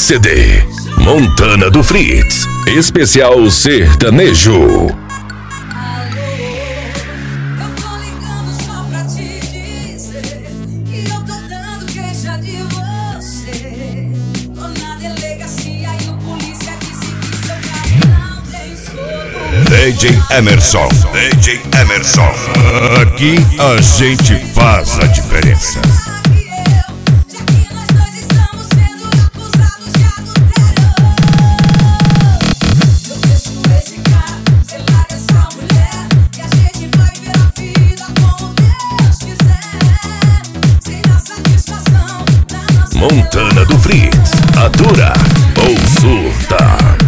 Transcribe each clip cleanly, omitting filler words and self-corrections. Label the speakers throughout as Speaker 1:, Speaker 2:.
Speaker 1: CD. Montana do Fritz, especial sertanejo.
Speaker 2: DJ Emerson, DJ Emerson. Aqui a gente faz a diferença.
Speaker 1: Montana do Fritz, atura ou surta.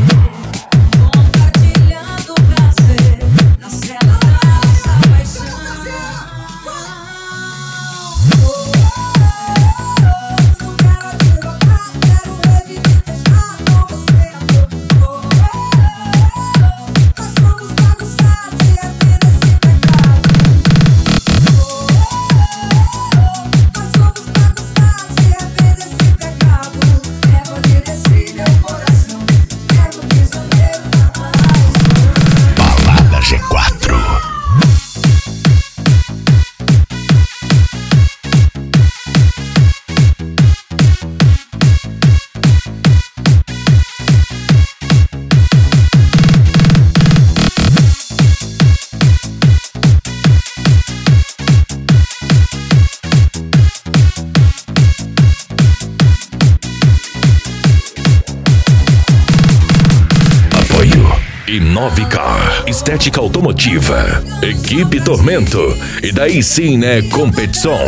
Speaker 1: Inovicar, estética automotiva, equipe Tormento, e daí sim é competição.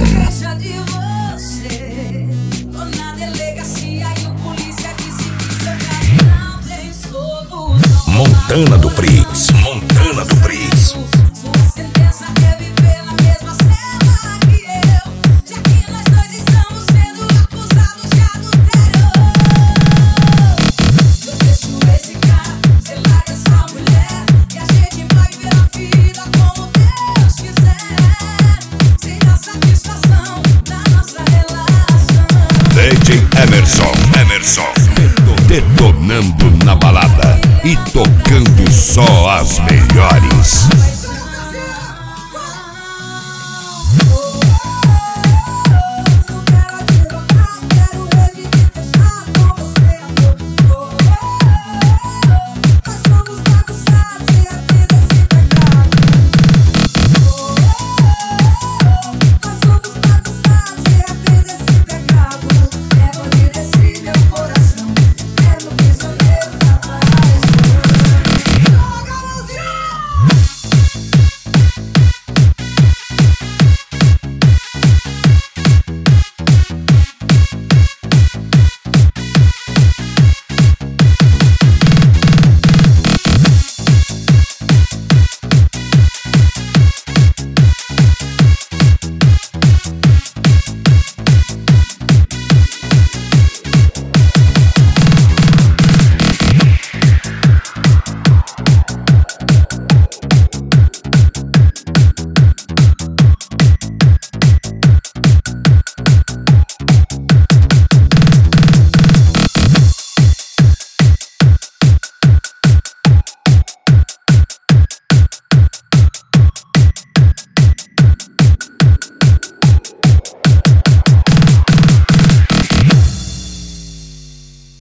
Speaker 1: Montana do Fritz, Montana do Fritz.
Speaker 2: DJ Emerson, detonando na balada e tocando só as melhores.